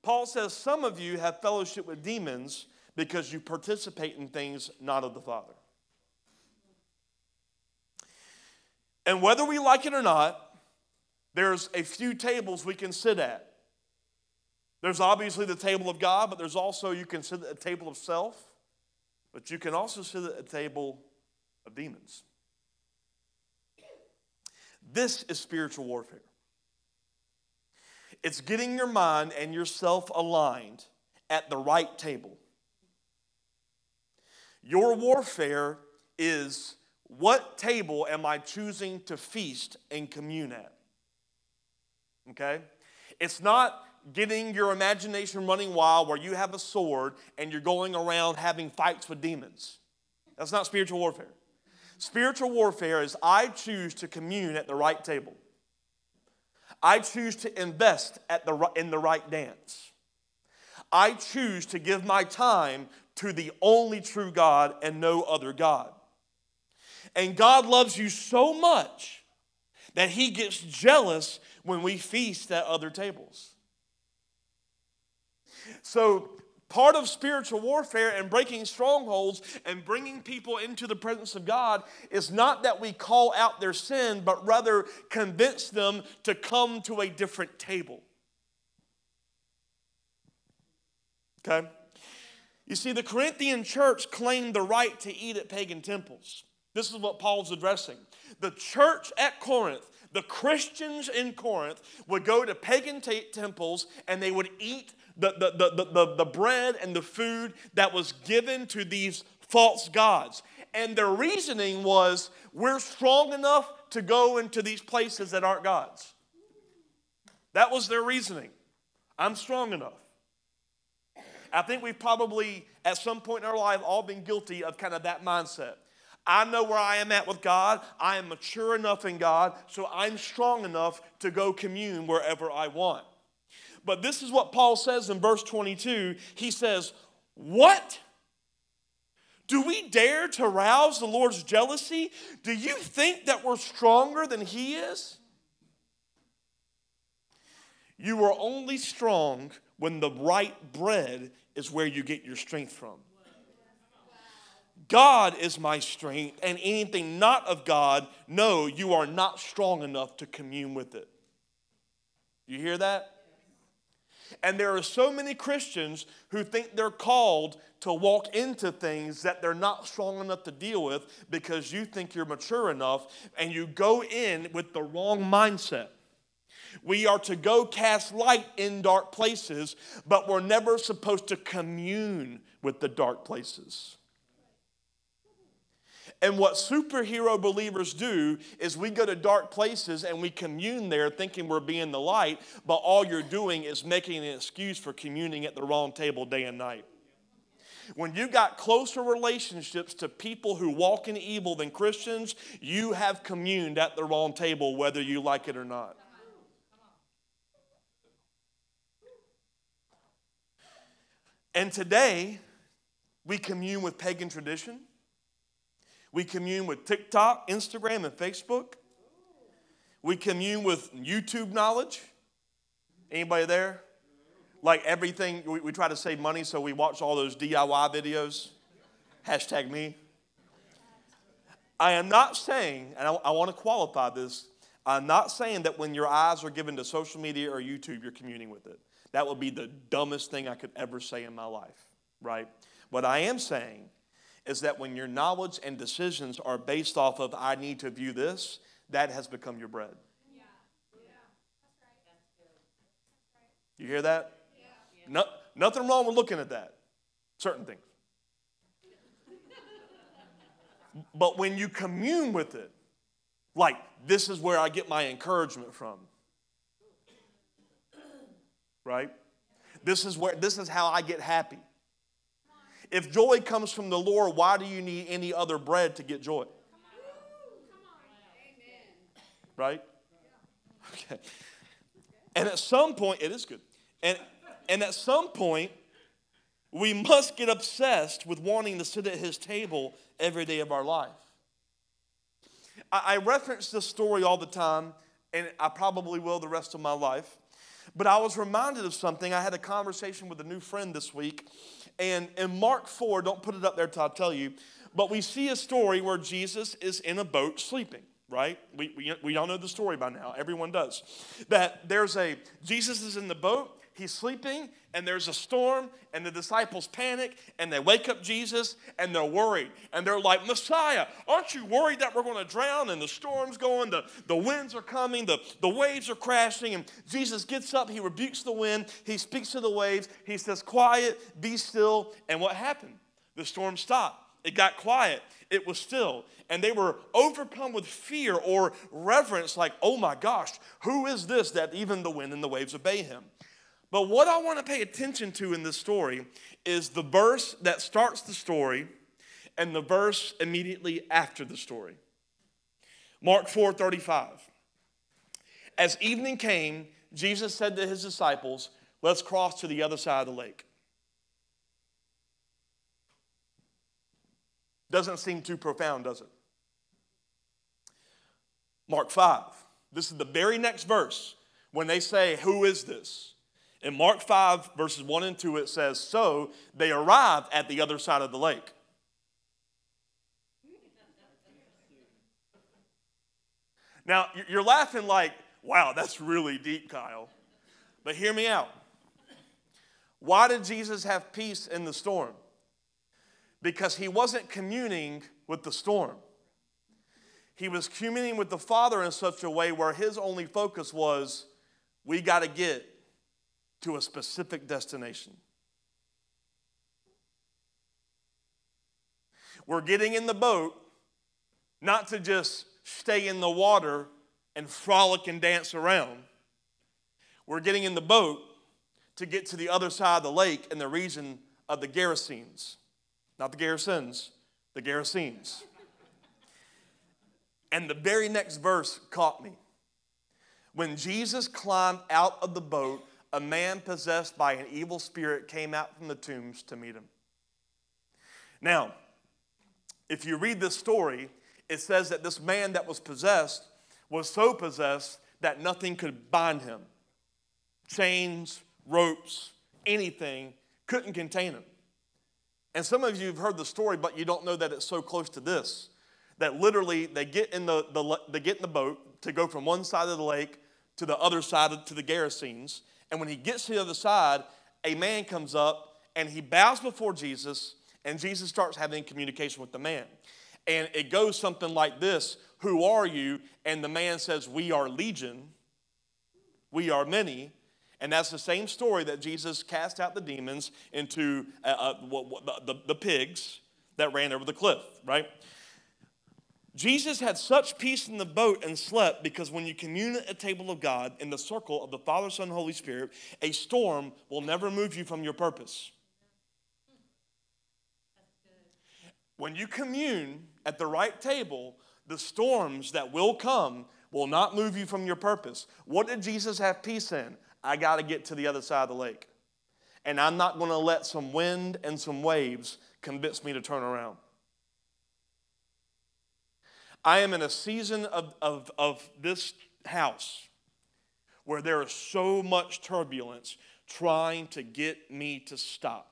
Paul says some of you have fellowship with demons because you participate in things not of the Father. And whether we like it or not, there's a few tables we can sit at. There's obviously the table of God, but there's also, you can sit at a table of self, but you can also sit at a table of demons. This is spiritual warfare. It's getting your mind and yourself aligned at the right table. Your warfare is, what table am I choosing to feast and commune at? Okay? It's not getting your imagination running wild where you have a sword and you're going around having fights with demons. That's not spiritual warfare. Spiritual warfare is I choose to commune at the right table. I choose to invest in the right dance. I choose to give my time to the only true God and no other God. And God loves you so much that He gets jealous when we feast at other tables. So part of spiritual warfare and breaking strongholds and bringing people into the presence of God is not that we call out their sin, but rather convince them to come to a different table. Okay? You see, the Corinthian church claimed the right to eat at pagan temples. This is what Paul's addressing. The church at Corinth, the Christians in Corinth, would go to pagan temples and they would eat the bread and the food that was given to these false gods. And their reasoning was, we're strong enough to go into these places that aren't gods. That was their reasoning. I'm strong enough. I think we've probably, at some point in our life, all been guilty of kind of that mindset. I know where I am at with God. I am mature enough in God, so I'm strong enough to go commune wherever I want. But this is what Paul says in verse 22. He says, what? Do we dare to rouse the Lord's jealousy? Do you think that we're stronger than He is? You are only strong when the right bread is where you get your strength from. God is my strength, and anything not of God, no, you are not strong enough to commune with it. You hear that? And there are so many Christians who think they're called to walk into things that they're not strong enough to deal with because you think you're mature enough, and you go in with the wrong mindset. We are to go cast light in dark places, but we're never supposed to commune with the dark places. And what superhero believers do is we go to dark places and we commune there thinking we're being the light, but all you're doing is making an excuse for communing at the wrong table day and night. When you got closer relationships to people who walk in evil than Christians, you have communed at the wrong table whether you like it or not. And today, we commune with pagan tradition. We commune with TikTok, Instagram, and Facebook. We commune with YouTube knowledge. Anybody there? Like everything, we try to save money, so we watch all those DIY videos. Hashtag me. I am not saying, and I want to qualify this, I'm not saying that when your eyes are given to social media or YouTube, you're communing with it. That would be the dumbest thing I could ever say in my life, right? What I am saying is that when your knowledge and decisions are based off of, I need to view this, that has become your bread. Yeah. That's right. You hear that? Yeah. No, nothing wrong with looking at that. Certain things. But when you commune with it, like, this is where I get my encouragement from. Right? This is how I get happy. If joy comes from the Lord, why do you need any other bread to get joy? Right? Okay. And at some point, it is good. And at some point, we must get obsessed with wanting to sit at His table every day of our life. I reference this story all the time, and I probably will the rest of my life. But I was reminded of something. I had a conversation with a new friend this week. And in Mark 4, don't put it up there till I tell you, but we see a story where Jesus is in a boat sleeping, right? We all know the story by now. Everyone does. That Jesus is in the boat, he's sleeping, and there's a storm, and the disciples panic, and they wake up Jesus, and they're worried. And they're like, Messiah, aren't you worried that we're going to drown, and the storm's going, the winds are coming, the waves are crashing, and Jesus gets up, he rebukes the wind, he speaks to the waves, he says, quiet, be still, and what happened? The storm stopped. It got quiet. It was still. And they were overcome with fear or reverence, like, oh my gosh, who is this that even the wind and the waves obey him? But what I want to pay attention to in this story is the verse that starts the story and the verse immediately after the story. Mark 4:35. As evening came, Jesus said to his disciples, let's cross to the other side of the lake. Doesn't seem too profound, does it? Mark 5. This is the very next verse when they say, who is this? In Mark 5, verses 1 and 2, it says, so they arrived at the other side of the lake. Now, you're laughing like, wow, that's really deep, Kyle. But hear me out. Why did Jesus have peace in the storm? Because he wasn't communing with the storm. He was communing with the Father in such a way where his only focus was, we got to get to a specific destination. We're getting in the boat not to just stay in the water and frolic and dance around. We're getting in the boat to get to the other side of the lake in the region of the Gerasenes. Not the Gerasenes, the Gerasenes. And the very next verse caught me. When Jesus climbed out of the boat, a man possessed by an evil spirit came out from the tombs to meet him. Now, if you read this story, it says that this man that was possessed was so possessed that nothing could bind him. Chains, ropes, anything couldn't contain him. And some of you have heard the story, but you don't know that it's so close to this. That literally they get in the boat to go from one side of the lake to the other side, to the Gerasenes. And when he gets to the other side, a man comes up and he bows before Jesus, and Jesus starts having communication with the man. And it goes something like this: who are you? And the man says, we are legion, we are many. And that's the same story that Jesus cast out the demons into the pigs that ran over the cliff, right? Jesus had such peace in the boat and slept because when you commune at the table of God in the circle of the Father, Son, and Holy Spirit, a storm will never move you from your purpose. When you commune at the right table, the storms that will come will not move you from your purpose. What did Jesus have peace in? I got to get to the other side of the lake. And I'm not going to let some wind and some waves convince me to turn around. I am in a season of this house where there is so much turbulence trying to get me to stop.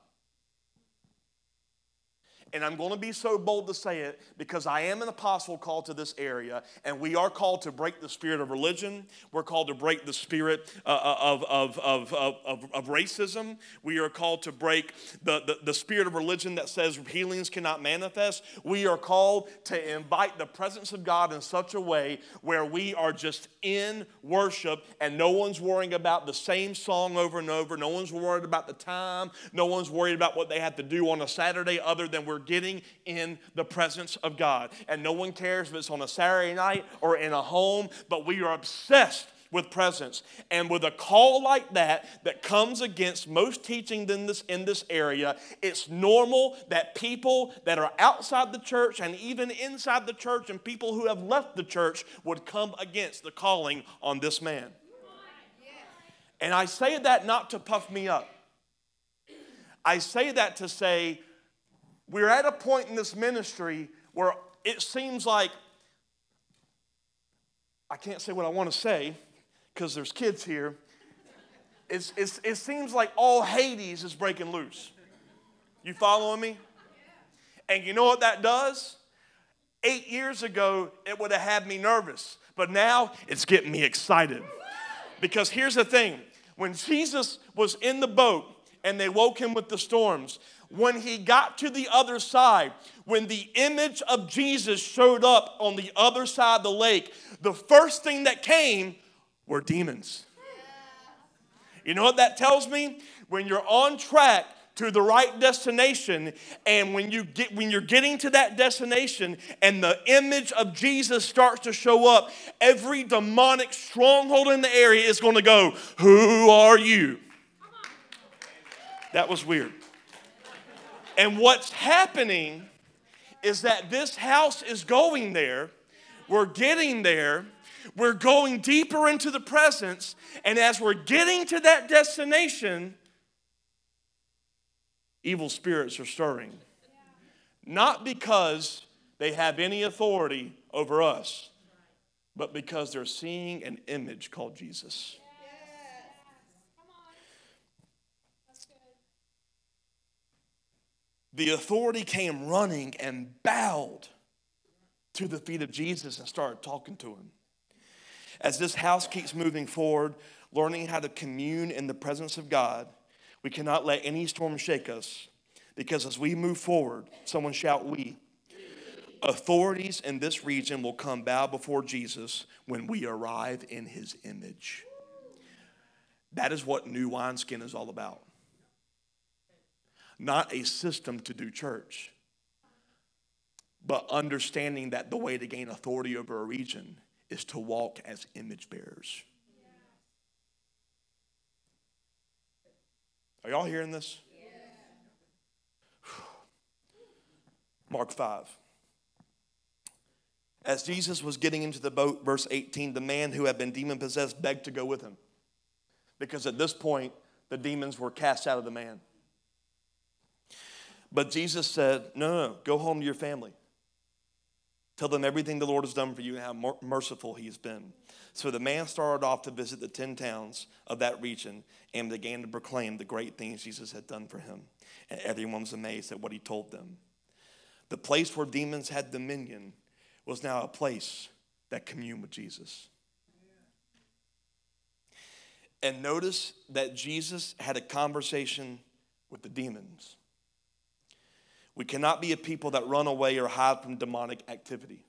And I'm going to be so bold to say it because I am an apostle called to this area, and we are called to break the spirit of religion. We're called to break the spirit of racism. We are called to break the spirit of religion that says healings cannot manifest. We are called to invite the presence of God in such a way where we are just in worship and no one's worrying about the same song over and over. No one's worried about the time. No one's worried about what they have to do on a Saturday other than we're getting in the presence of God. And no one cares if it's on a Saturday night or in a home, but we are obsessed with presence. And with a call like that comes against most teaching in this area, it's normal that people that are outside the church and even inside the church and people who have left the church would come against the calling on this man. And I say that not to puff me up. I say that to say, we're at a point in this ministry where it seems like, I can't say what I want to say because there's kids here, it seems like all Hades is breaking loose. You following me? And you know what that does? 8 years ago, it would have had me nervous. But now, it's getting me excited. Because here's the thing. When Jesus was in the boat and they woke him with the storms, when he got to the other side, when the image of Jesus showed up on the other side of the lake, the first thing that came were demons. You know what that tells me? When you're on track to the right destination, and when you're getting to that destination and the image of Jesus starts to show up, every demonic stronghold in the area is going to go, "Who are you?" That was weird. And what's happening is that this house is going there. We're getting there. We're going deeper into the presence. And as we're getting to that destination, evil spirits are stirring. Not because they have any authority over us, but because they're seeing an image called Jesus. The authority came running and bowed to the feet of Jesus and started talking to him. As this house keeps moving forward, learning how to commune in the presence of God, we cannot let any storm shake us, because as we move forward, someone shout, "We." Authorities in this region will come bow before Jesus when we arrive in his image. That is what New Wineskin is all about. Not a system to do church, but understanding that the way to gain authority over a region is to walk as image bearers. Are y'all hearing this? Mark 5. As Jesus was getting into the boat, verse 18, the man who had been demon-possessed begged to go with him. Because at this point, the demons were cast out of the man. But Jesus said, no, go home to your family. Tell them everything the Lord has done for you and how merciful he has been. So the man started off to visit the 10 towns of that region and began to proclaim the great things Jesus had done for him. And everyone was amazed at what he told them. The place where demons had dominion was now a place that communed with Jesus. And notice that Jesus had a conversation with the demons. We cannot be a people that run away or hide from demonic activity.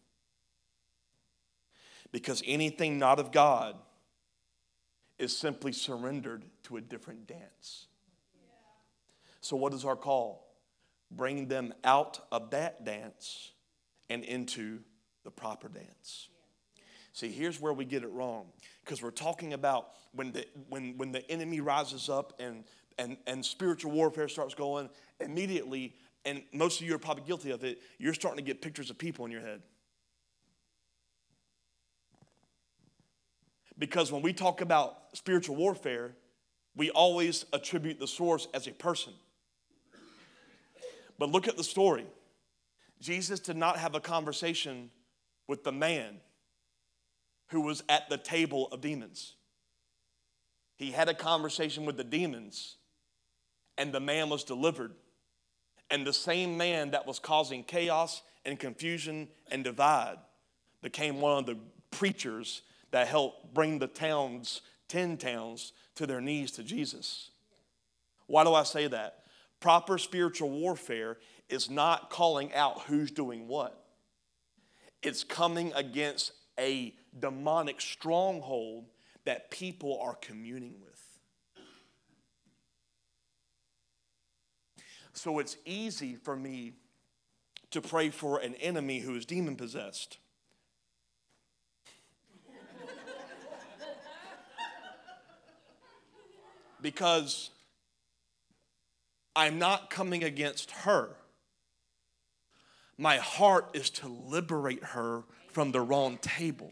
Because anything not of God is simply surrendered to a different dance. So what is our call? Bring them out of that dance and into the proper dance. See, here's where we get it wrong. Because we're talking about when the enemy rises up and spiritual warfare starts going, immediately, and most of you are probably guilty of it, you're starting to get pictures of people in your head. Because when we talk about spiritual warfare, we always attribute the source as a person. But look at the story. Jesus did not have a conversation with the man who was at the table of demons. He had a conversation with the demons, and the man was delivered. And the same man that was causing chaos and confusion and divide became one of the preachers that helped bring the 10 towns, to their knees to Jesus. Why do I say that? Proper spiritual warfare is not calling out who's doing what. It's coming against a demonic stronghold that people are communing with. So it's easy for me to pray for an enemy who is demon-possessed. Because I'm not coming against her. My heart is to liberate her from the wrong table.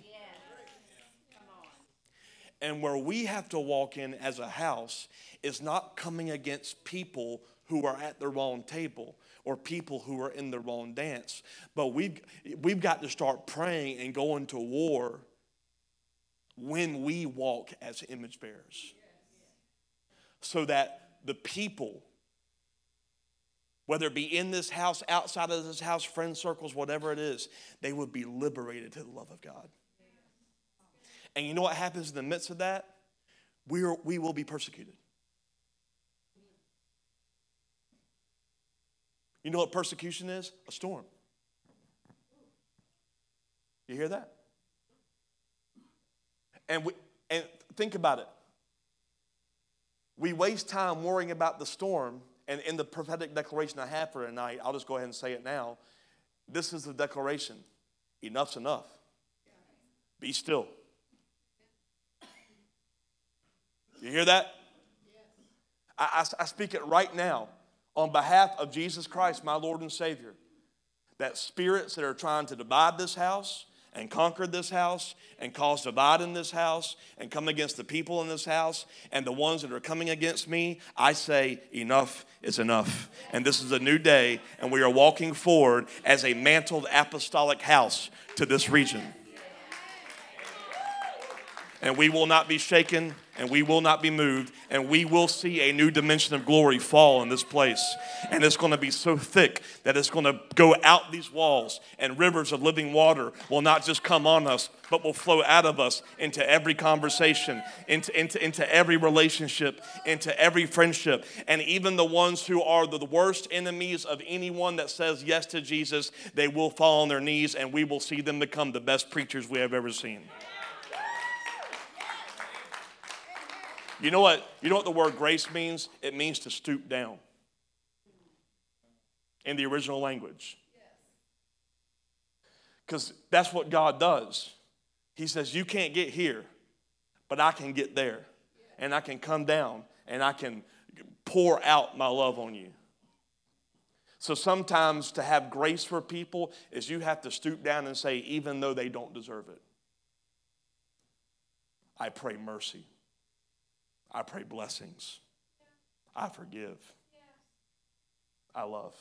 And where we have to walk in as a house is not coming against people who are at the wrong table or people who are in the wrong dance. But we've got to start praying and going to war when we walk as image bearers. so that the people, whether it be in this house, outside of this house, friend circles, whatever it is, they would be liberated to the love of God. And you know what happens in the midst of that? We will be persecuted. You know what persecution is? A storm. You hear that? And think about it. We waste time worrying about the storm, and in the prophetic declaration I have for tonight, I'll just go ahead and say it now. This is the declaration. Enough's enough. Be still. You hear that? I speak it right now on behalf of Jesus Christ, my Lord and Savior, that spirits that are trying to divide this house and conquer this house and cause divide in this house and come against the people in this house and the ones that are coming against me, I say enough is enough. And this is a new day, and we are walking forward as a mantled apostolic house to this region. And we will not be shaken, and we will not be moved, and we will see a new dimension of glory fall in this place. And it's going to be so thick that it's going to go out these walls, and rivers of living water will not just come on us, but will flow out of us into every conversation, into every relationship, into every friendship. And even the ones who are the worst enemies of anyone that says yes to Jesus, they will fall on their knees, and we will see them become the best preachers we have ever seen. You know what the word grace means? It means to stoop down in the original language. Because that's what God does. He says, you can't get here, but I can get there. And I can come down and I can pour out my love on you. So sometimes to have grace for people is you have to stoop down and say, even though they don't deserve it, I pray mercy. I pray blessings. I forgive. I love.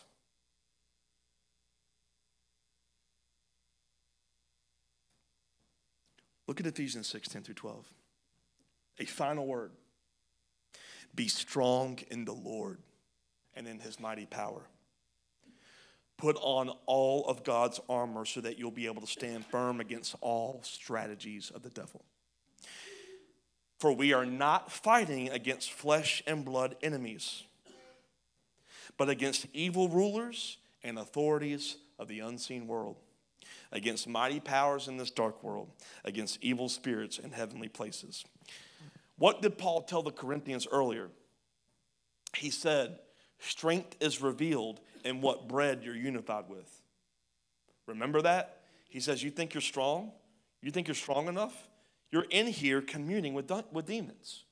Look at Ephesians 6:10-12. A final word. Be strong in the Lord and in his mighty power. Put on all of God's armor so that you'll be able to stand firm against all strategies of the devil. For we are not fighting against flesh and blood enemies, but against evil rulers and authorities of the unseen world, against mighty powers in this dark world, against evil spirits in heavenly places. What did Paul tell the Corinthians earlier? He said, strength is revealed in what bread you're unified with. Remember that? He says, you think you're strong? You think you're strong enough? You're in here communing with demons.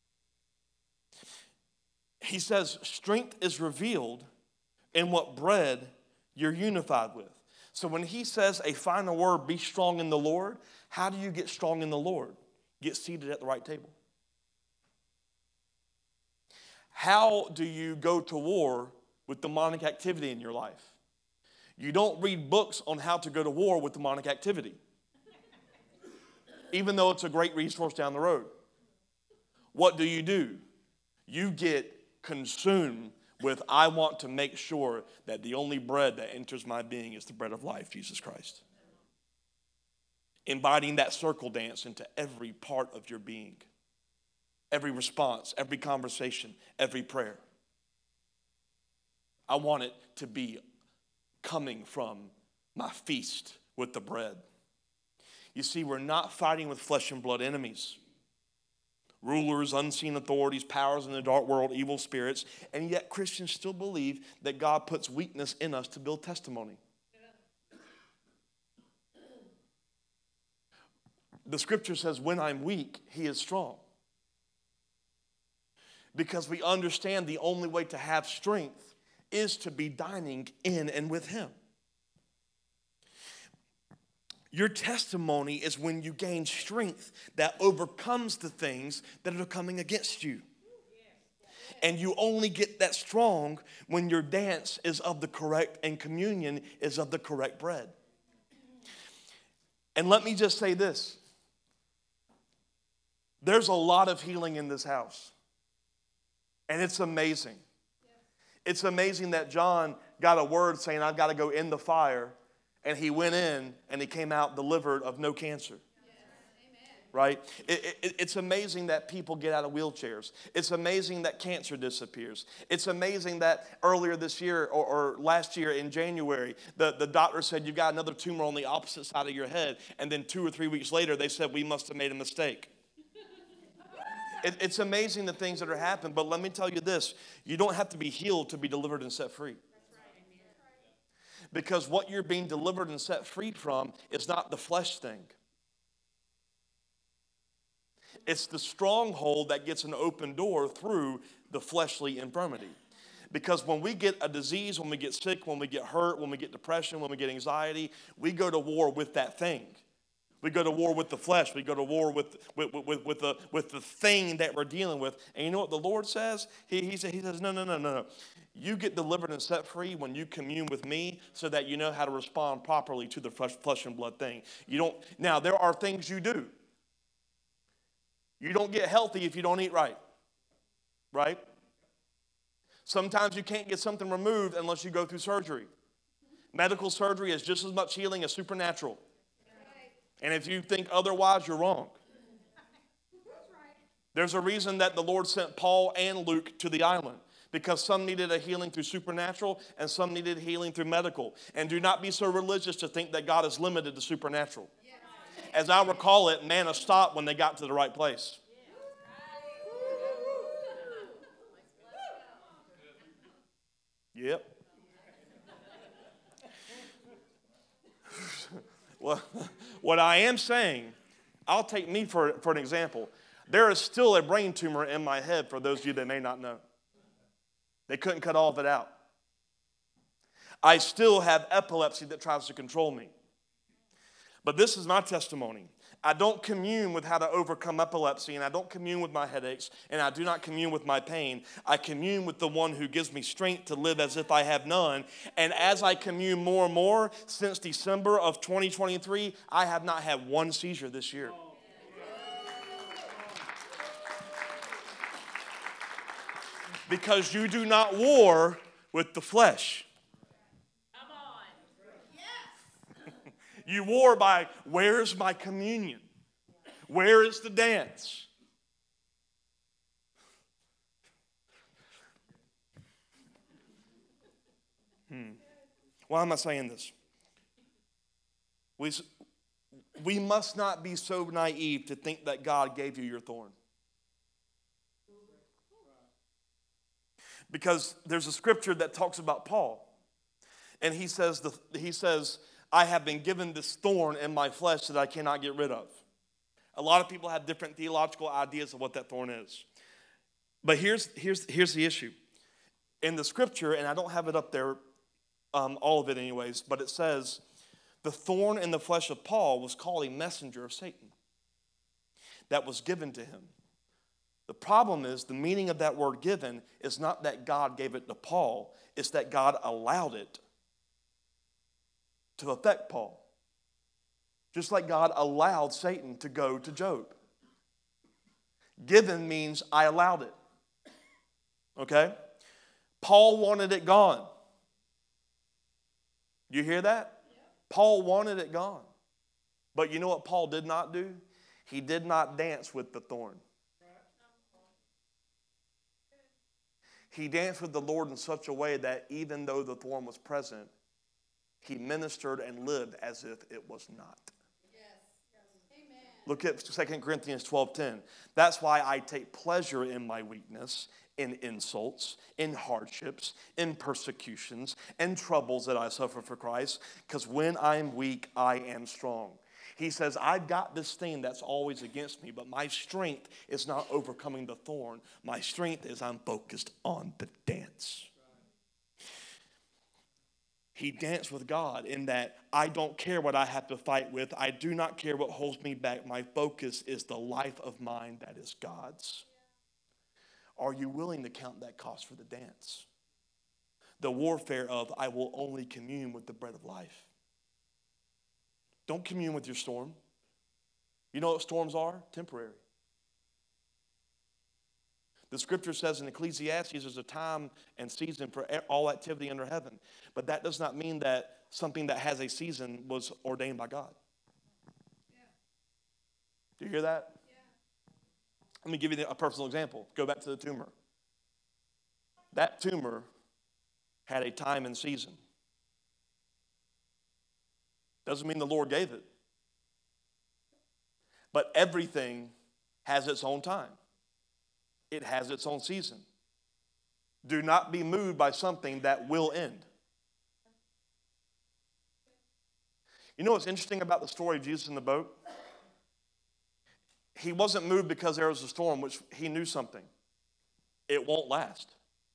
He says strength is revealed in what bread you're unified with. So when he says a final word, be strong in the Lord, how do you get strong in the Lord? Get seated at the right table. How do you go to war with demonic activity in your life? You don't read books on how to go to war with demonic activity, even though it's a great resource down the road. What do? You get consumed with, I want to make sure that the only bread that enters my being is the bread of life, Jesus Christ. Inviting that circle dance into every part of your being. Every response, every conversation, every prayer. I want it to be coming from my feast with the bread. You see, we're not fighting with flesh and blood enemies. Rulers, unseen authorities, powers in the dark world, evil spirits. And yet Christians still believe that God puts weakness in us to build testimony. The scripture says, when I'm weak, he is strong. Because we understand the only way to have strength is to be dining in and with him. Your testimony is when you gain strength that overcomes the things that are coming against you. And you only get that strong when your dance is of the correct and communion is of the correct bread. And let me just say this. There's a lot of healing in this house. And it's amazing. It's amazing that John got a word saying, I've got to go in the fire. And he went in and he came out delivered of no cancer. Right? It's amazing that people get out of wheelchairs. It's amazing that cancer disappears. It's amazing that earlier this year or last year in January, the doctor said you've got another tumor on the opposite side of your head. And then 2 or 3 weeks later, they said we must have made a mistake. It's amazing the things that are happening. But let me tell you this. You don't have to be healed to be delivered and set free. Because what you're being delivered and set free from is not the flesh thing. It's the stronghold that gets an open door through the fleshly infirmity. Because when we get a disease, when we get sick, when we get hurt, when we get depression, when we get anxiety, we go to war with that thing. We go to war with the flesh. We go to war with the thing that we're dealing with. And you know what the Lord says? He says, no. You get delivered and set free when you commune with me so that you know how to respond properly to the flesh and blood thing. Now, there are things you do. You don't get healthy if you don't eat right. Right? Sometimes you can't get something removed unless you go through surgery. Medical surgery is just as much healing as supernatural. And if you think otherwise, you're wrong. There's a reason that the Lord sent Paul and Luke to the island. Because some needed a healing through supernatural and some needed healing through medical. And do not be so religious to think that God is limited to supernatural. As I recall it, manna stopped when they got to the right place. Yep. Well, what I am saying, I'll take me for an example. There is still a brain tumor in my head for those of you that may not know. They couldn't cut all of it out. I still have epilepsy that tries to control me. But this is my testimony. I don't commune with how to overcome epilepsy, and I don't commune with my headaches, and I do not commune with my pain. I commune with the one who gives me strength to live as if I have none. And as I commune more and more, since December of 2023, I have not had one seizure this year. Because you do not war with the flesh. You war by, where's my communion? Where is the dance? Why am I saying this? We must not be so naive to think that God gave you your thorn. Because there's a scripture that talks about Paul. And he says, I have been given this thorn in my flesh that I cannot get rid of. A lot of people have different theological ideas of what that thorn is. But here's the issue. In the scripture, and I don't have it up there, all of it anyways, but it says, the thorn in the flesh of Paul was called a messenger of Satan that was given to him. The problem is the meaning of that word given is not that God gave it to Paul, it's that God allowed it to affect Paul. Just like God allowed Satan to go to Job. Given means I allowed it. Okay? Paul wanted it gone. You hear that? Yeah. Paul wanted it gone. But you know what Paul did not do? He did not dance with the thorn. He danced with the Lord in such a way that even though the thorn was present, he ministered and lived as if it was not. Yes. Amen. Look at 2 Corinthians 12:10. That's why I take pleasure in my weakness, in insults, in hardships, in persecutions, in troubles that I suffer for Christ, because when I'm weak, I am strong. He says, I've got this thing that's always against me, but my strength is not overcoming the thorn. My strength is I'm focused on the dance. He danced with God in that I don't care what I have to fight with. I do not care what holds me back. My focus is the life of mine that is God's. Are you willing to count that cost for the dance? The warfare of I will only commune with the bread of life. Don't commune with your storm. You know what storms are? Temporary. The scripture says in Ecclesiastes there's a time and season for all activity under heaven. But that does not mean that something that has a season was ordained by God. Do you hear that? Let me give you a personal example. Go back to the tumor. That tumor had a time and season. Doesn't mean the Lord gave it. But everything has its own time. It has its own season. Do not be moved by something that will end. You know what's interesting about the story of Jesus in the boat? He wasn't moved because there was a storm, which he knew something. It won't last.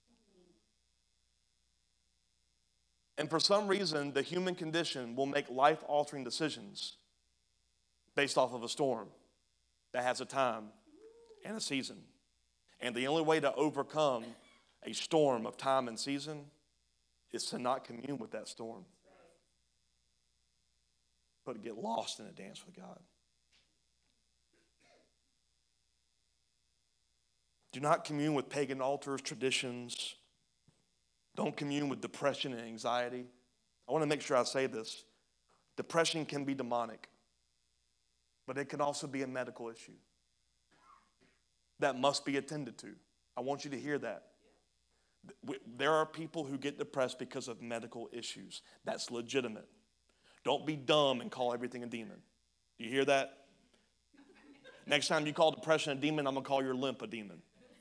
And for some reason, the human condition will make life-altering decisions based off of a storm that has a time and a season. And the only way to overcome a storm of time and season is to not commune with that storm, but to get lost in a dance with God. Do not commune with pagan altars, traditions. Don't commune with depression and anxiety. I want to make sure I say this. Depression can be demonic, but it can also be a medical issue that must be attended to. I want you to hear that. There are people who get depressed because of medical issues. That's legitimate. Don't be dumb and call everything a demon. Do you hear that? Next time you call depression a demon, I'm going to call your limp a demon.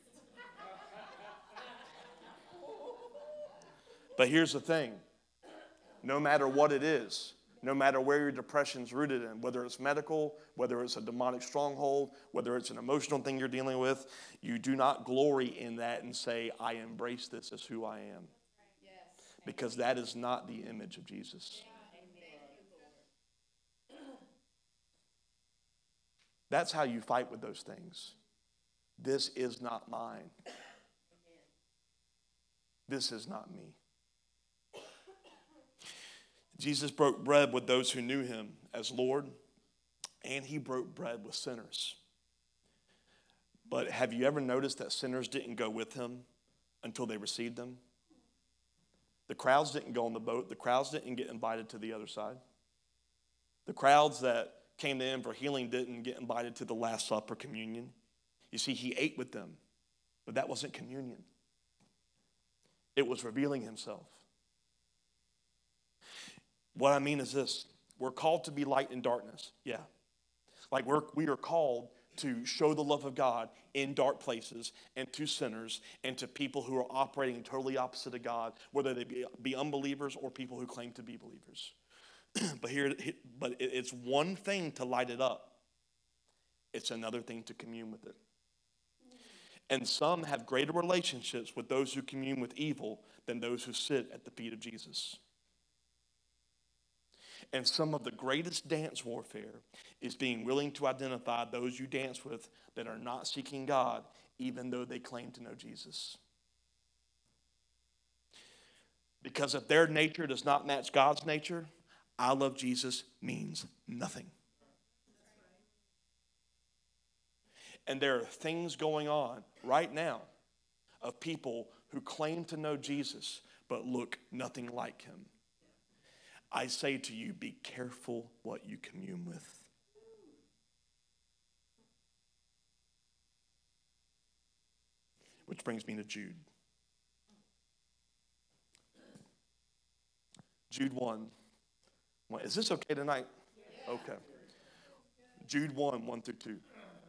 But here's the thing. No matter what it is, no matter where your depression's rooted in, whether it's medical, whether it's a demonic stronghold, whether it's an emotional thing you're dealing with, you do not glory in that and say, I embrace this as who I am. Because that is not the image of Jesus. That's how you fight with those things. This is not mine. This is not me. Jesus broke bread with those who knew him as Lord, and he broke bread with sinners. But have you ever noticed that sinners didn't go with him until they received him? The crowds didn't go on the boat. The crowds didn't get invited to the other side. The crowds that came to him for healing didn't get invited to the Last Supper communion. You see, he ate with them, but that wasn't communion. It was revealing himself. What I mean is this. We're called to be light in darkness. Yeah. Like we are called to show the love of God in dark places and to sinners and to people who are operating totally opposite of God, whether they be unbelievers or people who claim to be believers. But it's one thing to light it up. It's another thing to commune with it. And some have greater relationships with those who commune with evil than those who sit at the feet of Jesus. And some of the greatest dance warfare is being willing to identify those you dance with that are not seeking God, even though they claim to know Jesus. Because if their nature does not match God's nature, I love Jesus means nothing. And there are things going on right now of people who claim to know Jesus but look nothing like him. I say to you, be careful what you commune with. Which brings me to Jude. Jude 1. Is this okay tonight? Okay. Jude 1, 1 through 2.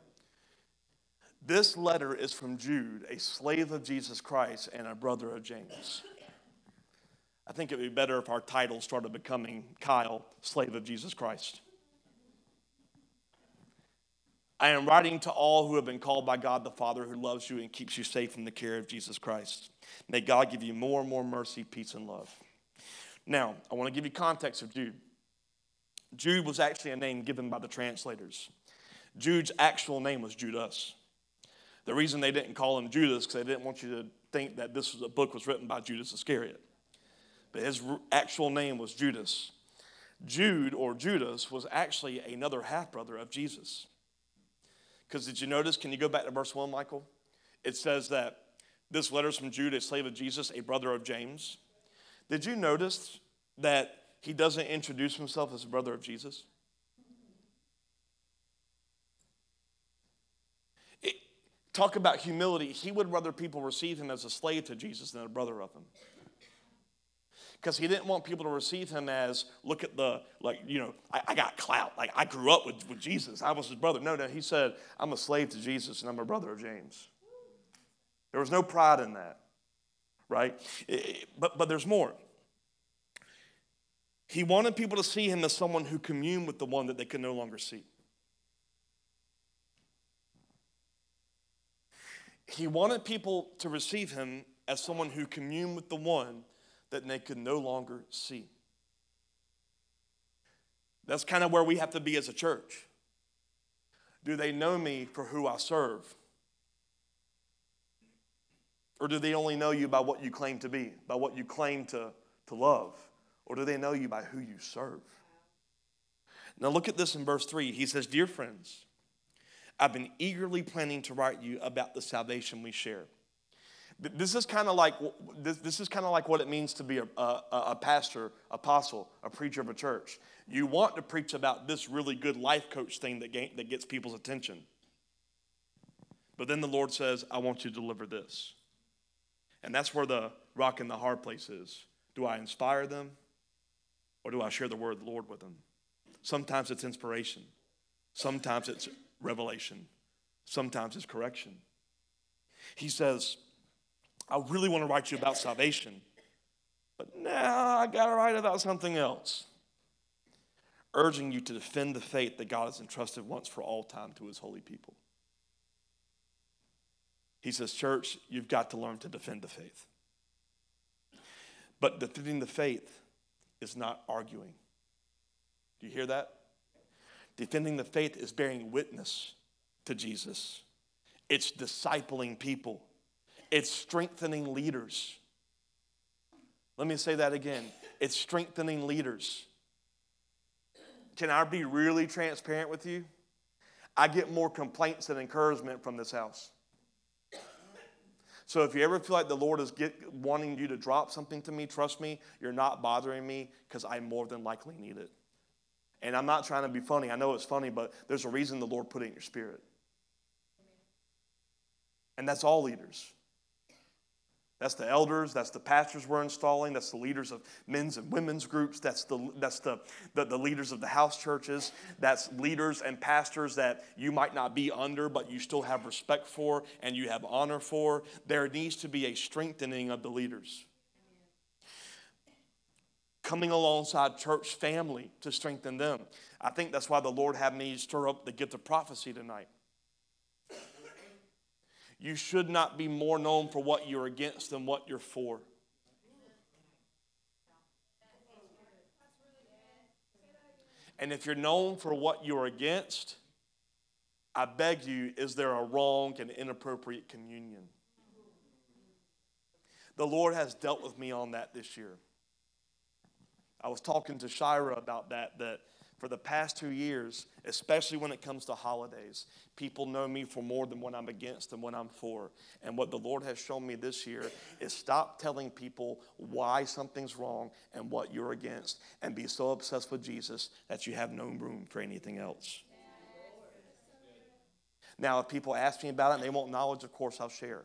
This letter is from Jude, a slave of Jesus Christ and a brother of James. I think it would be better if our title started becoming Kyle, slave of Jesus Christ. I am writing to all who have been called by God the Father, who loves you and keeps you safe in the care of Jesus Christ. May God give you more and more mercy, peace, and love. Now, I want to give you context of Jude. Jude was actually a name given by the translators. Jude's actual name was Judas. The reason they didn't call him Judas is because they didn't want you to think that this book was written by Judas Iscariot. But his actual name was Judas. Jude, or Judas, was actually another half-brother of Jesus. Because did you notice, can you go back to verse 1, Michael? it says that this letter is from Jude, a slave of Jesus, a brother of James. Did you notice that he doesn't introduce himself as a brother of Jesus? Talk about humility. He would rather people receive him as a slave to Jesus than a brother of him. Because he didn't want people to receive him as, look at the, I got clout. Like, I grew up with Jesus. I was his brother. No, he said, I'm a slave to Jesus and I'm a brother of James. There was no pride in that, right? But there's more. He wanted people to see him as someone who communed with the one that they could no longer see. He wanted people to receive him as someone who communed with the one that they could no longer see. That's kind of where we have to be as a church. Do they know me for who I serve? Or do they only know you by what you claim to be, by what you claim to love? Or do they know you by who you serve? Now look at this in verse 3. He says, dear friends, I've been eagerly planning to write you about the salvation we share. This is kind of like what it means to be a pastor, apostle, a preacher of a church. You want to preach about this really good life coach thing that gets people's attention. But then the Lord says, I want you to deliver this. And that's where the rock and the hard place is. Do I inspire them or do I share the word of the Lord with them? Sometimes it's inspiration. Sometimes it's revelation. Sometimes it's correction. He says, I really want to write you about salvation, but now I got to write about something else. Urging you to defend the faith that God has entrusted once for all time to his holy people. He says, church, you've got to learn to defend the faith. But defending the faith is not arguing. Do you hear that? Defending the faith is bearing witness to Jesus. It's discipling people. It's strengthening leaders. Let me say that again. It's strengthening leaders. Can I be really transparent with you? I get more complaints than encouragement from this house. So if you ever feel like the Lord is wanting you to drop something to me, trust me, you're not bothering me because I more than likely need it. And I'm not trying to be funny. I know it's funny, but there's a reason the Lord put it in your spirit. And that's all leaders. That's the elders, that's the pastors we're installing, that's the leaders of men's and women's groups, that's the leaders of the house churches, that's leaders and pastors that you might not be under, but you still have respect for and you have honor for. There needs to be a strengthening of the leaders. Coming alongside church family to strengthen them. I think that's why the Lord had me stir up the gift of prophecy tonight. You should not be more known for what you're against than what you're for. And if you're known for what you're against, I beg you, is there a wrong and inappropriate communion? The Lord has dealt with me on that this year. I was talking to Shira about that for the past 2 years, especially when it comes to holidays, people know me for more than what I'm against and what I'm for. And what the Lord has shown me this year is stop telling people why something's wrong and what you're against, and be so obsessed with Jesus that you have no room for anything else. Now, if people ask me about it and they want knowledge, of course I'll share.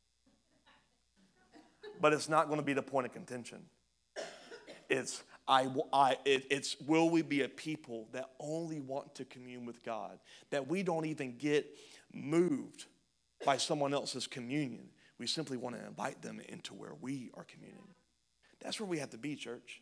But it's not going to be the point of contention. It's will we be a people that only want to commune with God, that we don't even get moved by someone else's communion. We simply want to invite them into where we are communing. That's where we have to be, church.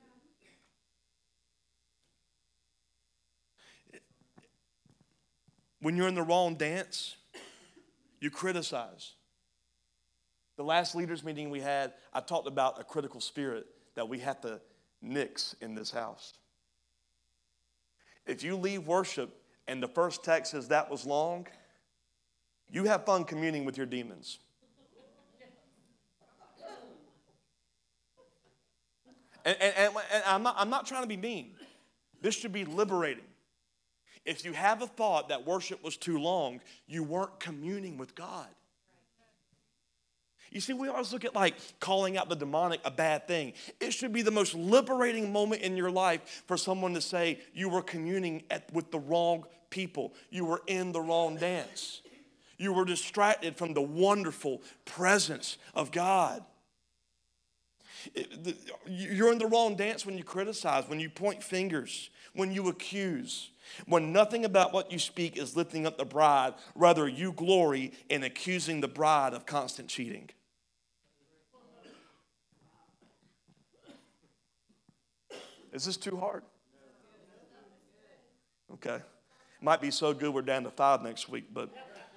When you're in the wrong dance, you criticize. The last leaders meeting we had, I talked about a critical spirit that we have to nix in this house. If you leave worship and the first text says that was long, you have fun communing with your demons. And I'm not trying to be mean. This should be liberating. If you have a thought that worship was too long, you weren't communing with God. You see, we always look at like calling out the demonic a bad thing. It should be the most liberating moment in your life for someone to say you were communing with the wrong people. You were in the wrong dance. You were distracted from the wonderful presence of God. You're in the wrong dance when you criticize, when you point fingers, when you accuse, when nothing about what you speak is lifting up the bride. Rather, you glory in accusing the bride of constant cheating. Is this too hard? Okay. Might be so good we're down to 5 next week, but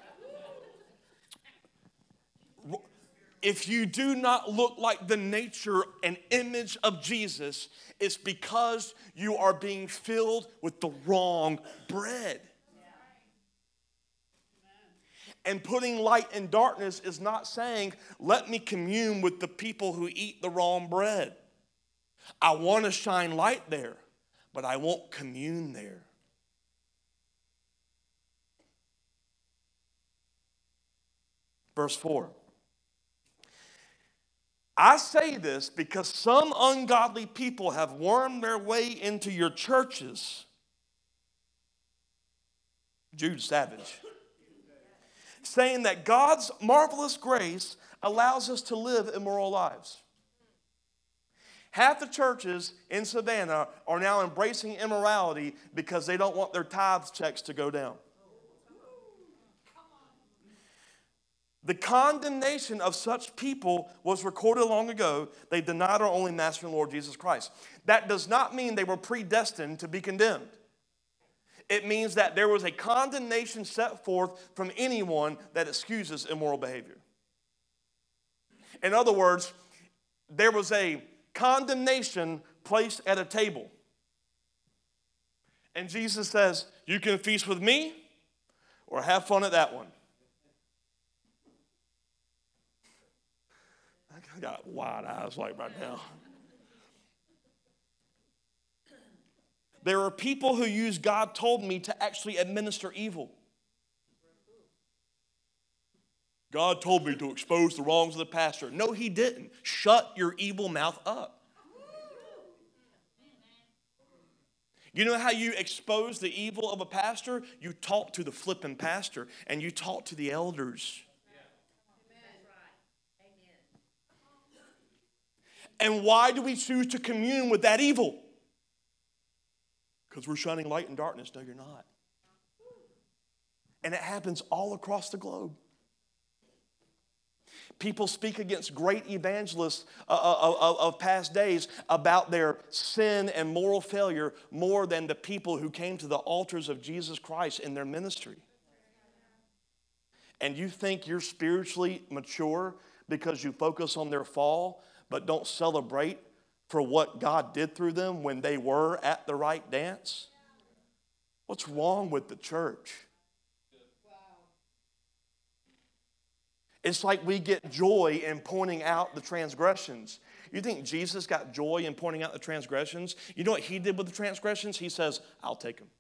if you do not look like the nature and image of Jesus, it's because you are being filled with the wrong bread. And putting light in darkness is not saying, let me commune with the people who eat the wrong bread. I want to shine light there, but I won't commune there. Verse 4. I say this because some ungodly people have wormed their way into your churches. Jude Savage. Saying that God's marvelous grace allows us to live immoral lives. Half the churches in Savannah are now embracing immorality because they don't want their tithes checks to go down. The condemnation of such people was recorded long ago. They denied our only Master and Lord Jesus Christ. That does not mean they were predestined to be condemned. It means that there was a condemnation set forth from anyone that excuses immoral behavior. In other words, there was a condemnation placed at a table. And Jesus says, you can feast with me or have fun at that one. I got wide eyes like right now. There are people who use God told me to actually administer evil. God told me to expose the wrongs of the pastor. No, he didn't. Shut your evil mouth up. You know how you expose the evil of a pastor? You talk to the flipping pastor and you talk to the elders. And why do we choose to commune with that evil? Because we're shining light in darkness. No, you're not. And it happens all across the globe. People speak against great evangelists of past days about their sin and moral failure more than the people who came to the altars of Jesus Christ in their ministry. And you think you're spiritually mature because you focus on their fall, but don't celebrate for what God did through them when they were at the right dance? What's wrong with the church? It's like we get joy in pointing out the transgressions. You think Jesus got joy in pointing out the transgressions? You know what he did with the transgressions? He says, I'll take them.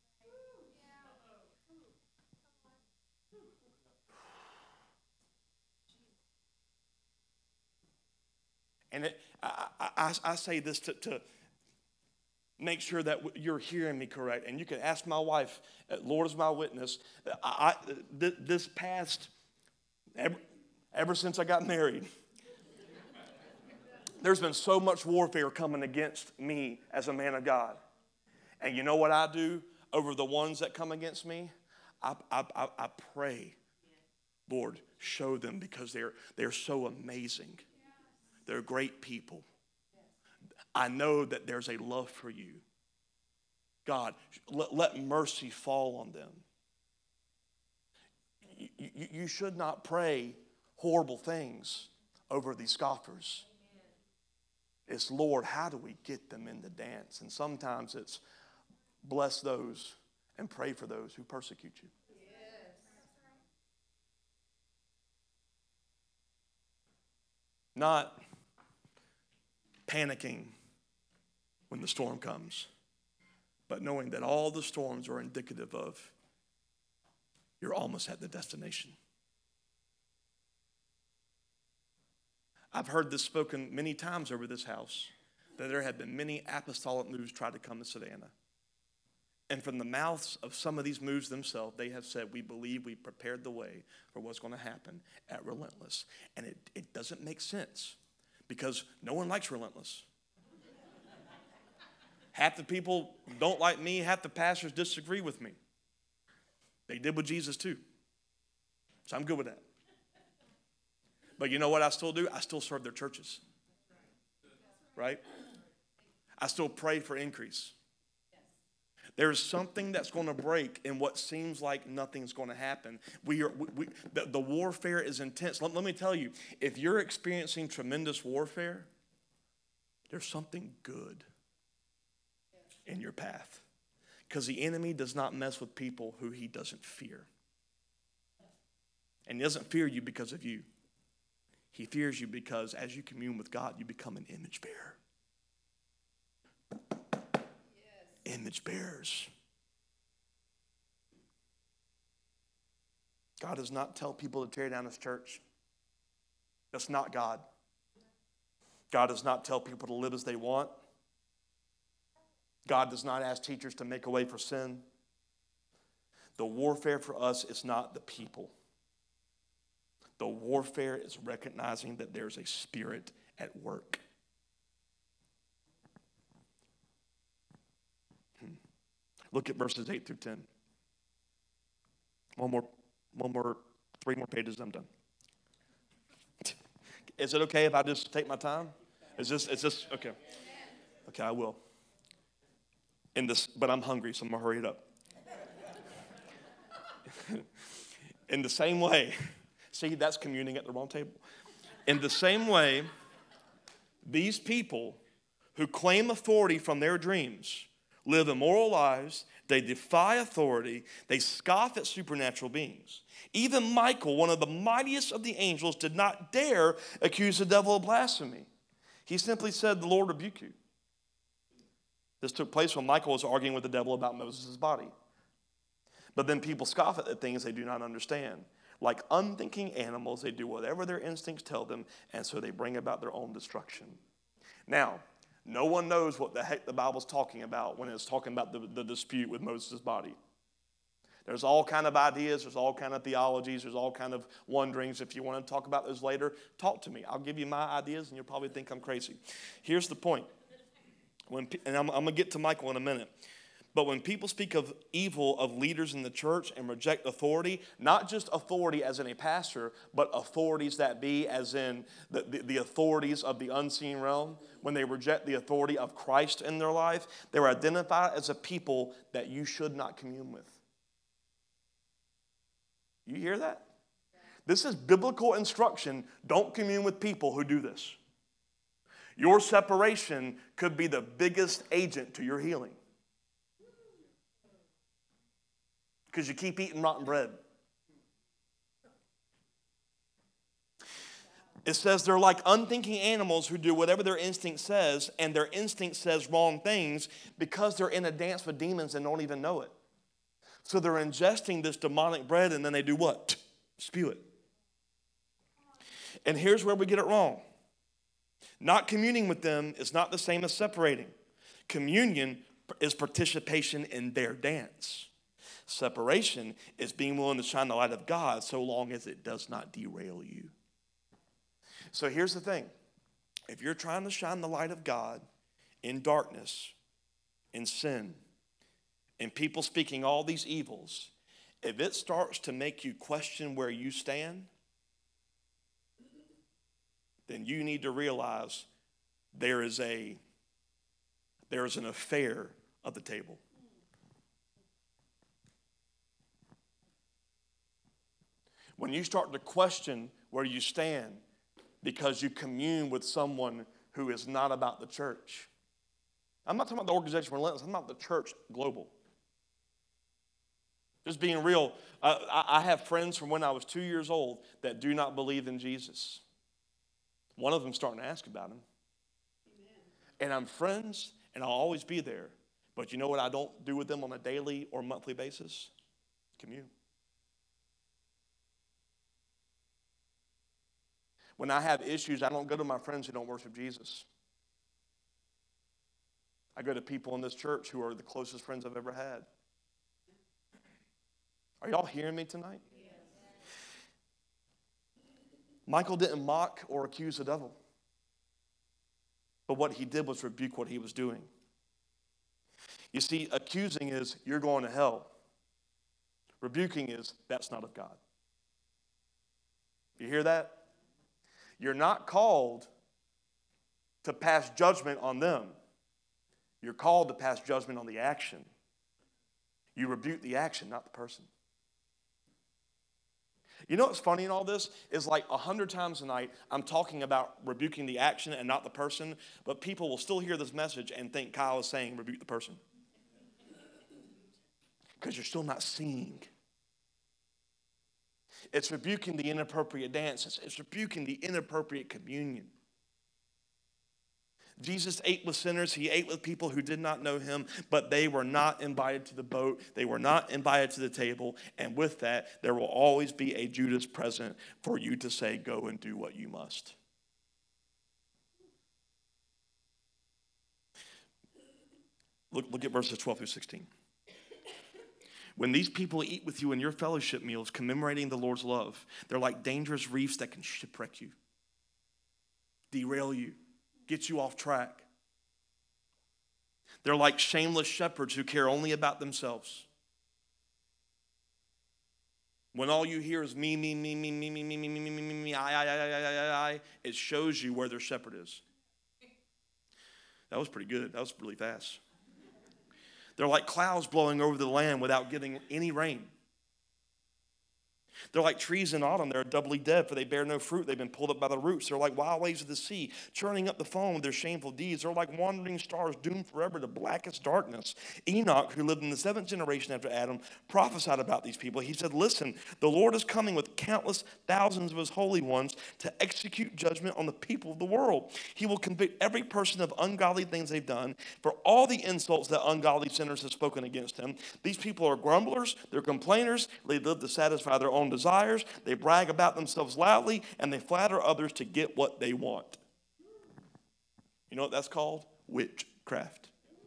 And I say this to make sure that you're hearing me correct. And you can ask my wife, Lord is my witness. This past, ever since I got married, there's been so much warfare coming against me as a man of God. And you know what I do over the ones that come against me? I pray, Lord, show them because they're so amazing. They're great people. I know that there's a love for you. God, let mercy fall on them. You should not pray horrible things over these scoffers. It's, Lord, how do we get them in the dance? And sometimes it's bless those and pray for those who persecute you. Not panicking when the storm comes, but knowing that all the storms are indicative of you're almost at the destination. I've heard this spoken many times over this house, that there have been many apostolic moves tried to come to Savannah. And from the mouths of some of these moves themselves, they have said, we believe we prepared the way for what's going to happen at Relentless. And it doesn't make sense because no one likes Relentless. Half the people don't like me. Half the pastors disagree with me. They did with Jesus too. So I'm good with that. But you know what I still do? I still serve their churches. Right? I still pray for increase. There's something that's going to break in what seems like nothing's going to happen. The warfare is intense. Let me tell you, if you're experiencing tremendous warfare, there's something good in your path. Because the enemy does not mess with people who he doesn't fear. And he doesn't fear you because of you. He fears you because as you commune with God, you become an image bearer. Yes. Image bearers. God does not tell people to tear down his church. That's not God. God does not tell people to live as they want. God does not ask teachers to make a way for sin. The warfare for us is not the people. The warfare is recognizing that there's a spirit at work. Look at verses 8 through 10. Three more pages, I'm done. Is it okay if I just take my time? Is this okay? Okay, I will. But I'm hungry, so I'm gonna hurry it up. In the same way, see, that's communing at the wrong table. In the same way, these people who claim authority from their dreams live immoral lives, they defy authority, they scoff at supernatural beings. Even Michael, one of the mightiest of the angels, did not dare accuse the devil of blasphemy. He simply said, "The Lord rebuke you." This took place when Michael was arguing with the devil about Moses' body. But then people scoff at the things they do not understand. Like unthinking animals, they do whatever their instincts tell them, and so they bring about their own destruction. Now, no one knows what the heck the Bible's talking about when it's talking about the dispute with Moses' body. There's all kind of ideas, there's all kind of theologies, there's all kind of wonderings. If you want to talk about those later, talk to me. I'll give you my ideas, and you'll probably think I'm crazy. Here's the point. And I'm going to get to Michael in a minute. But when people speak of evil of leaders in the church and reject authority, not just authority as in a pastor, but authorities that be as in the authorities of the unseen realm, when they reject the authority of Christ in their life, they're identified as a people that you should not commune with. You hear that? This is biblical instruction. Don't commune with people who do this. Your separation could be the biggest agent to your healing. Because you keep eating rotten bread. It says they're like unthinking animals who do whatever their instinct says, and their instinct says wrong things because they're in a dance with demons and don't even know it. So they're ingesting this demonic bread, and then they do what? Spew it. And here's where we get it wrong. Not communing with them is not the same as separating. Communion is participation in their dance. Separation is being willing to shine the light of God so long as it does not derail you. So here's the thing. If you're trying to shine the light of God in darkness, in sin, and people speaking all these evils, if it starts to make you question where you stand, then you need to realize there is an affair of the table. When you start to question where you stand because you commune with someone who is not about the church. I'm not talking about the organization Relentless. I'm about the church global. Just being real, I have friends from when I was 2 years old that do not believe in Jesus. One of them starting to ask about him. Amen. And I'm friends, and I'll always be there. But you know what I don't do with them on a daily or monthly basis? Commune. When I have issues, I don't go to my friends who don't worship Jesus. I go to people in this church who are the closest friends I've ever had. Are y'all hearing me tonight? Yes. Michael didn't mock or accuse the devil. But what he did was rebuke what he was doing. You see, accusing is, you're going to hell. Rebuking is, that's not of God. You hear that? You're not called to pass judgment on them. You're called to pass judgment on the action. You rebuke the action, not the person. You know what's funny in all this is like 100 times a night, I'm talking about rebuking the action and not the person, but people will still hear this message and think Kyle is saying rebuke the person. Because you're still not seeing. It's rebuking the inappropriate dances. It's rebuking the inappropriate communion. Jesus ate with sinners. He ate with people who did not know him, but they were not invited to the boat. They were not invited to the table. And with that, there will always be a Judas present for you to say, go and do what you must. Look at verses 12 through 16. When these people eat with you in your fellowship meals, commemorating the Lord's love, they're like dangerous reefs that can shipwreck you, derail you, get you off track. They're like shameless shepherds who care only about themselves. When all you hear is me, I, it shows you where their shepherd is. That was pretty good. That was really fast. They're like clouds blowing over the land without getting any rain. They're like trees in autumn. They're doubly dead, for they bear no fruit. They've been pulled up by the roots. They're like wild waves of the sea, churning up the foam with their shameful deeds. They're like wandering stars doomed forever to blackest darkness. Enoch, who lived in the 7th generation after Adam, prophesied about these people. He said, listen, the Lord is coming with countless thousands of his holy ones to execute judgment on the people of the world. He will convict every person of ungodly things they've done for all the insults that ungodly sinners have spoken against him. These people are grumblers. They're complainers. They live to satisfy their own desires. They brag about themselves loudly, and they flatter others to get what they want. You know what that's called? Witchcraft.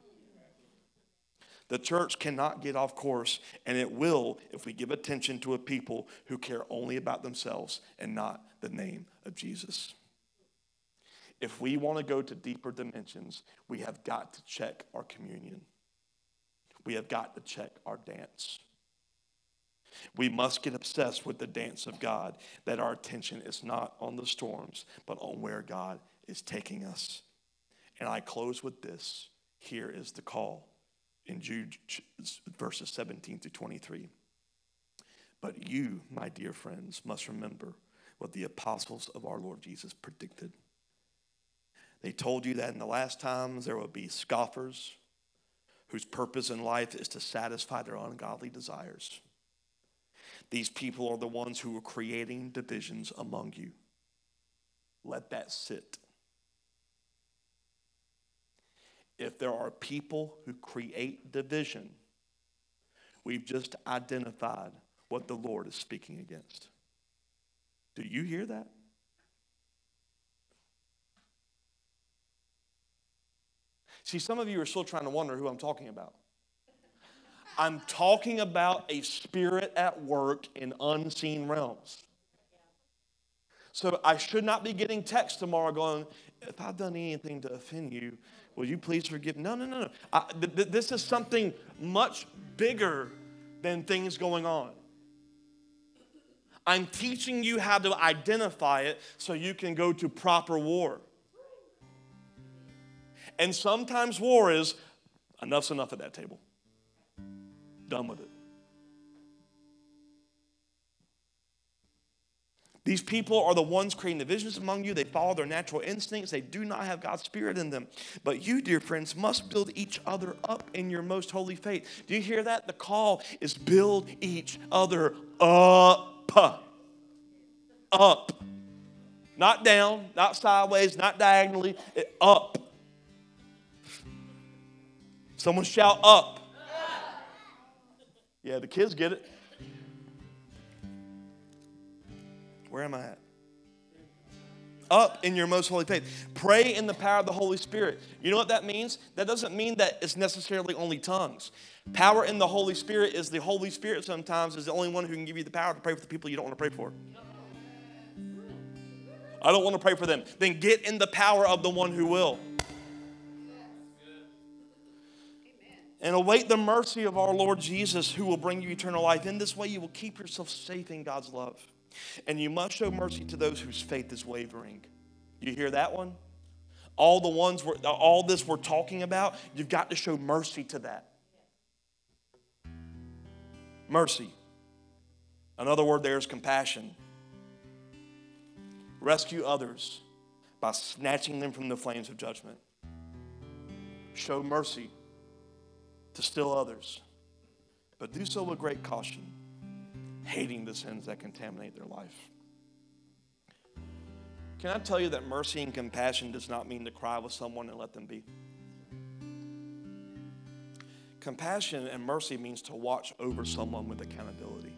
The church cannot get off course, and it will if we give attention to a people who care only about themselves and not the name of Jesus. If we want to go to deeper dimensions, we have got to check our communion. We have got to check our dance. We must get obsessed with the dance of God, that our attention is not on the storms, but on where God is taking us. And I close with this. Here is the call in Jude verses 17 through 23. But you, my dear friends, must remember what the apostles of our Lord Jesus predicted. They told you that in the last times there will be scoffers whose purpose in life is to satisfy their ungodly desires. These people are the ones who are creating divisions among you. Let that sit. If there are people who create division, we've just identified what the Lord is speaking against. Do you hear that? See, some of you are still trying to wonder who I'm talking about. I'm talking about a spirit at work in unseen realms. So I should not be getting texts tomorrow going, if I've done anything to offend you, will you please forgive me? No. This is something much bigger than things going on. I'm teaching you how to identify it so you can go to proper war. And sometimes war is, enough's enough at that table. Done with it. These people are the ones creating divisions among you. They follow their natural instincts. They do not have God's Spirit in them. But you, dear friends, must build each other up in your most holy faith. Do you hear that? The call is build each other up. Up. Not down, not sideways, not diagonally. Up. Someone shout up. Yeah, the kids get it. Where am I at? Up in your most holy faith. Pray in the power of the Holy Spirit. You know what that means? That doesn't mean that it's necessarily only tongues. Power in the Holy Spirit is the Holy Spirit sometimes is the only one who can give you the power to pray for the people you don't want to pray for. I don't want to pray for them. Then get in the power of the one who will. And await the mercy of our Lord Jesus, who will bring you eternal life. In this way, you will keep yourself safe in God's love. And you must show mercy to those whose faith is wavering. You hear that one? All this we're talking about, you've got to show mercy to that. Mercy. Another word there is compassion. Rescue others by snatching them from the flames of judgment. Show mercy to still others, but do so with great caution, hating the sins that contaminate their life. Can I tell you that mercy and compassion does not mean to cry with someone and let them be? Compassion and mercy means to watch over someone with accountability.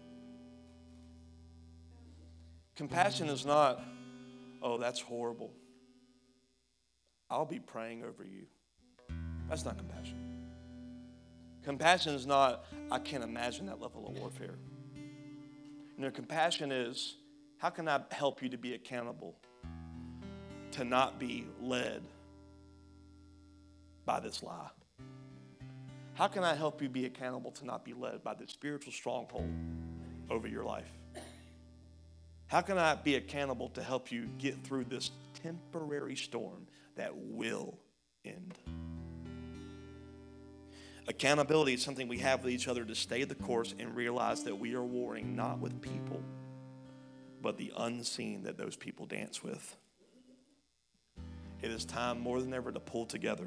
Compassion is not, oh, that's horrible, I'll be praying over you. That's not compassion. Compassion is not, I can't imagine that level of warfare. Compassion is, how can I help you to be accountable, to not be led by this lie? How can I help you be accountable to not be led by the spiritual stronghold over your life? How can I be accountable to help you get through this temporary storm that will end? Accountability is something we have with each other to stay the course and realize that we are warring not with people, but the unseen that those people dance with. It is time more than ever to pull together.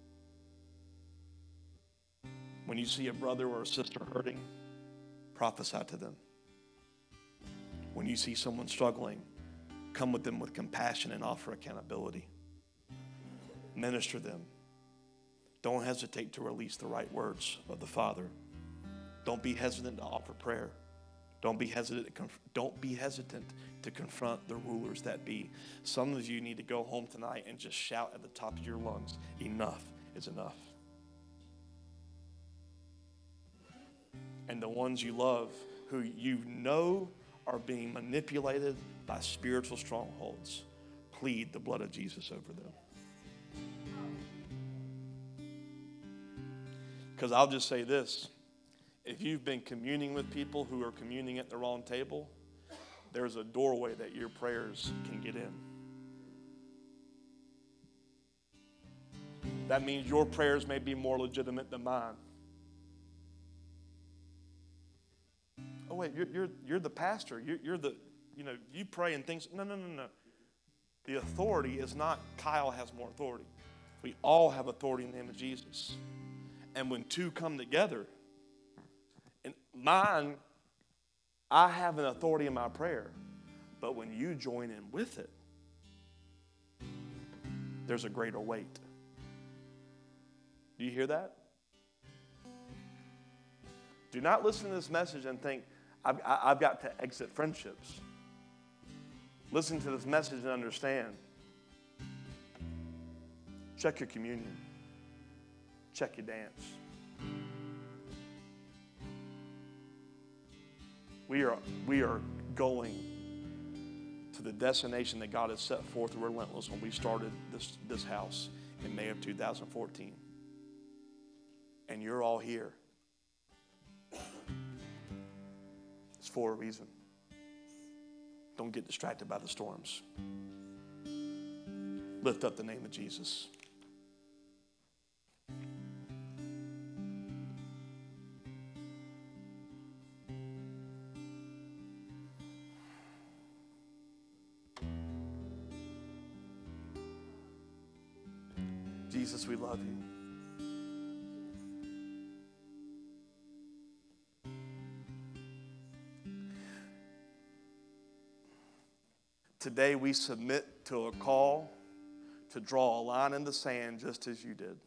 When you see a brother or a sister hurting, prophesy to them. When you see someone struggling, come with them with compassion and offer accountability. Minister them. Don't hesitate to release the right words of the Father. Don't be hesitant to offer prayer. Don't be hesitant to confront the rulers that be. Some of you need to go home tonight and just shout at the top of your lungs, enough is enough. And the ones you love, who you know are being manipulated by spiritual strongholds, plead the blood of Jesus over them. Because I'll just say this, if you've been communing with people who are communing at the wrong table, there's a doorway that your prayers can get in. That means your prayers may be more legitimate than mine. Oh wait, you're the pastor. You're the, you pray and things. No. The authority is not Kyle has more authority. We all have authority in the name of Jesus. And when two come together, and mine, I have an authority in my prayer. But when you join in with it, there's a greater weight. Do you hear that? Do not listen to this message and think, I've got to exit friendships. Listen to this message and understand. Check your communion. Check your dance. We are going to the destination that God has set forth relentless when we started this house in May of 2014. And you're all here. It's for a reason. Don't get distracted by the storms. Lift up the name of Jesus. Jesus, we love you. Today we submit to a call to draw a line in the sand just as you did.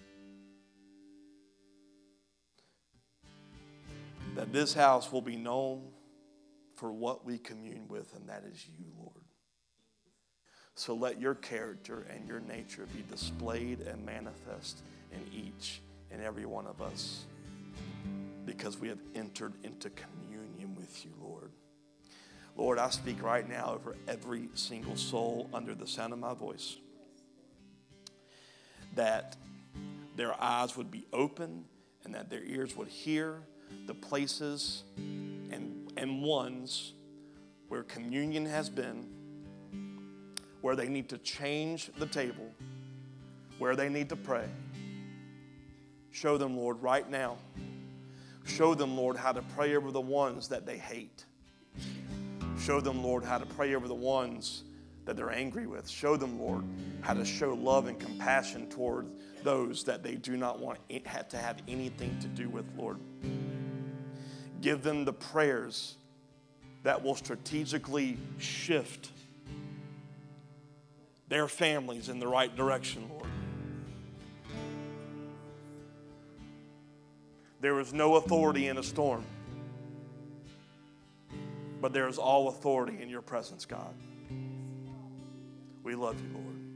That this house will be known for what we commune with, and that is you, Lord. So let your character and your nature be displayed and manifest in each and every one of us, because we have entered into communion with you, Lord. Lord, I speak right now over every single soul under the sound of my voice, that their eyes would be open and that their ears would hear the places and ones where communion has been, where they need to change the table, where they need to pray. Show them, Lord, right now. Show them, Lord, how to pray over the ones that they hate. Show them, Lord, how to pray over the ones that they're angry with. Show them, Lord, how to show love and compassion toward those that they do not want to have anything to do with, Lord. Give them the prayers that will strategically shift their families in the right direction, Lord. There is no authority in a storm, but there is all authority in your presence, God. We love you, Lord.